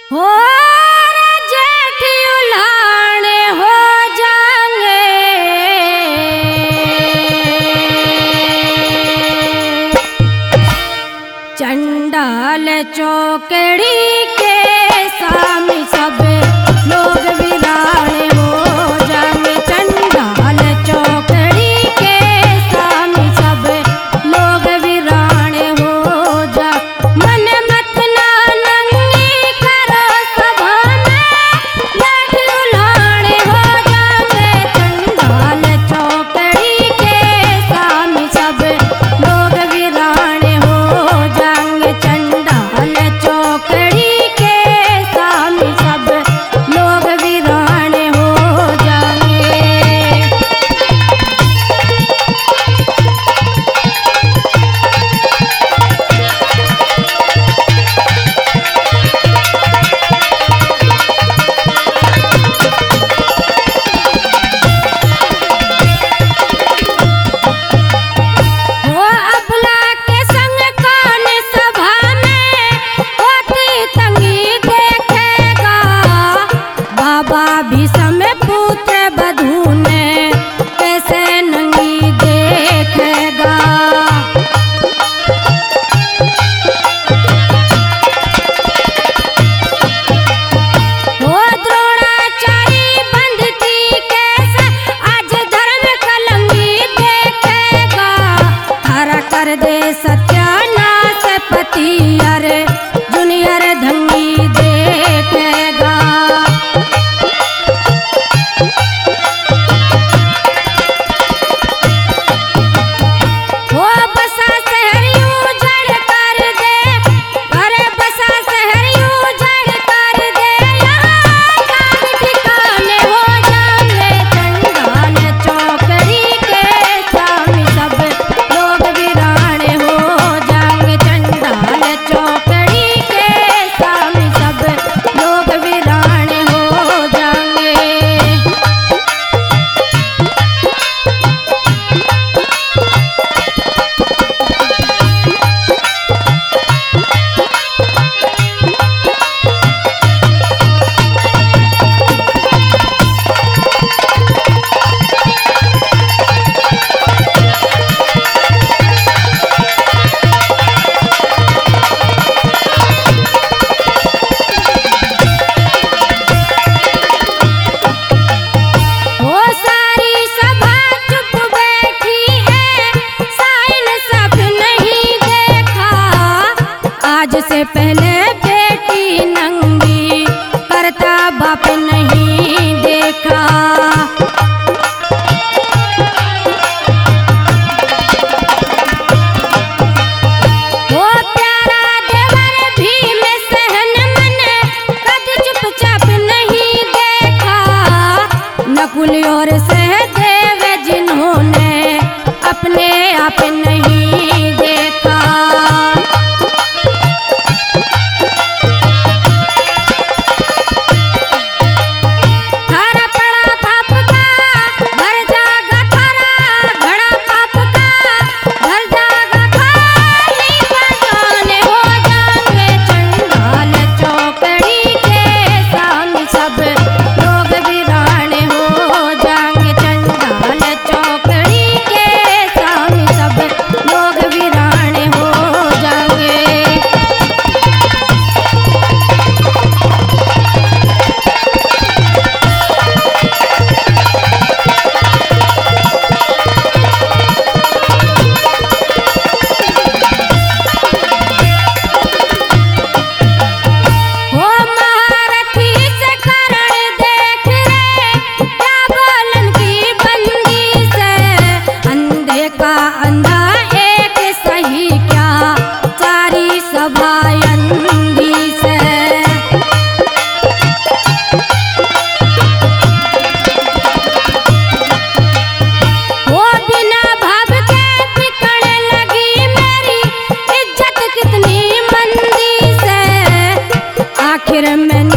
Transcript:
हो रे जेठी उल्हाड़े हो जाएंगे, चंडाल चौकड़ी के सामने सब लोग विराने हो जाएंगे। चंडाल चौकड़ी के सामने सब लोग विराने हो जा। मन मत ना नंगी करो सभा में, जेठी उल्हाड़े हो जाएंगे। चंडाल चौकड़ी के सामने सब लोग विराने हो जाएंगे। चंडाल चौकड़ी के सामने सब लोग विराने हो जाएंगे। हो अबला के संग कौन सभा में होती तंगी देखेगा। बाबा भीषम पुत्र बधू ने कैसे नंगी देखेगा। हो द्रोणाचार्य बंधती कैसे आज धर्म कलंगी देखेगा। हरा कर दे सत्यानाश पति अरे जूनियर धंगी देखेगा। हो बसा शहर उजड़ कर दे, अरे बसा शहर उजड़ कर दे, यहाँ जाग ठिकाने हो जाएंगे। चंडाल चौकड़ी के सामने सब लोग विराने हो जाएंगे। चंडाल चौकड़ी के सामने सब लोग विराने हो जाएंगे। हो सारी सभा चुप बैठी है, साइन सब नहीं देखा। आज से पहले बेटी नंगी करता बाप नहीं देखा। हो प्यारा देवर भीम सहन मन कद चुपचाप नहीं देखा। नकुल और सहदेव जिन्होंने अपने आप नहीं देखा। थारा पड़ा पाप का घर जागा, थारा घड़ा पाप का घर जागा, खाली बगाने हो जाएंगे। चंडाल चौकड़ी के सामने सब लोग विराने हो जाएंगे। चंडाल चौकड़ी के सामने सब लोग विराने हो जाएंगे। हो महारथी से करण देख रे, क्या बोलन की बंदी से। अंधे का अंधा एक सही क्या, सारी सभा अंधी से। हो बिना भाव के बिकने लगी मेरी इज्जत कितनी मंदी से। आखिर में